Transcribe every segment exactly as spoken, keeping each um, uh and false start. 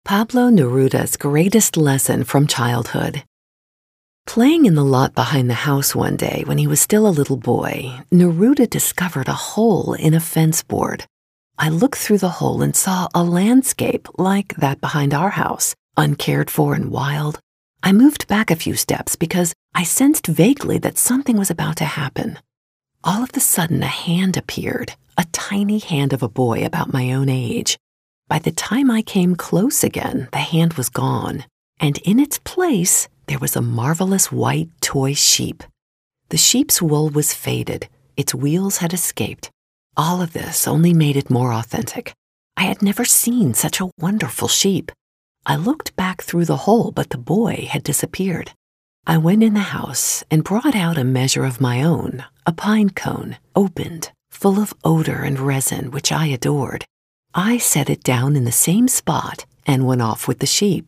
Pablo Neruda's greatest lesson from childhood. Playing in the lot behind the house one day when he was still a little boy, Neruda discovered a hole in a fence board. I looked through the hole and saw a landscape like that behind our house, uncared for and wild. I moved back a few steps because I sensed vaguely that something was about to happen. All of a sudden, a hand appeared, a tiny hand of a boy about my own age. By the time I came close again, the hand was gone, and in its place, there was a marvelous white toy sheep. The sheep's wool was faded, its wheels had escaped. All of this only made it more authentic. I had never seen such a wonderful sheep. I looked back through the hole, but the boy had disappeared. I went in the house and brought out a measure of my own, a pine cone, opened, full of odor and resin, which I adored. I set it down in the same spot and went off with the sheep.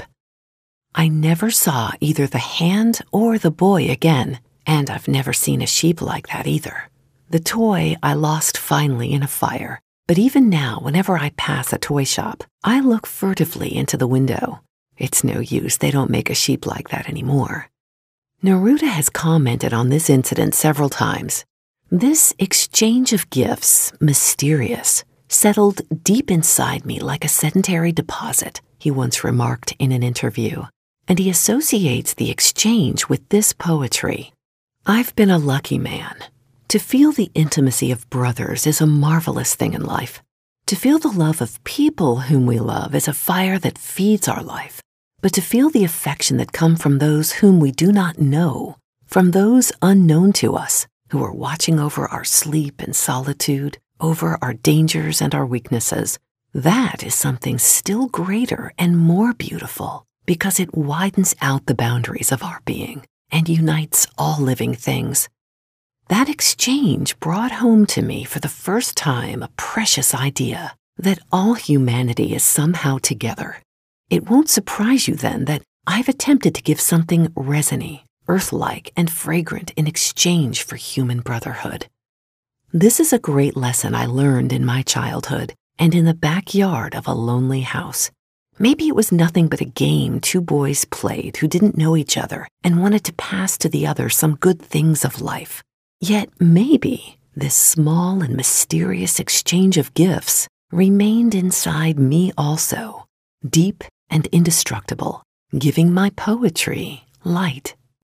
I never saw either the hand or the boy again, and I've never seen a sheep like that either. The toy I lost finally in a fire, but even now, whenever I pass a toy shop, I look furtively into the window. It's no use, they don't make a sheep like that anymore. Neruda has commented on this incident several times. This exchange of gifts, mysterious, settled deep inside me like a sedentary deposit, he once remarked in an interview, and he associates the exchange with this poetry. I've been a lucky man. To feel the intimacy of brothers is a marvelous thing in life. To feel the love of people whom we love is a fire that feeds our life. But to feel the affection that comes from those whom we do not know, from those unknown to us, who are watching over our sleep and solitude, over our dangers and our weaknesses, that is something still greater and more beautiful because it widens out the boundaries of our being and unites all living things. That exchange brought home to me for the first time a precious idea that all humanity is somehow together. It won't surprise you then that I've attempted to give something resiny, earth-like, and fragrant in exchange for human brotherhood. This is a great lesson I learned in my childhood and in the backyard of a lonely house. Maybe it was nothing but a game two boys played who didn't know each other and wanted to pass to the other some good things of life. Yet maybe this small and mysterious exchange of gifts remained inside me also, deep and indestructible, giving my poetry light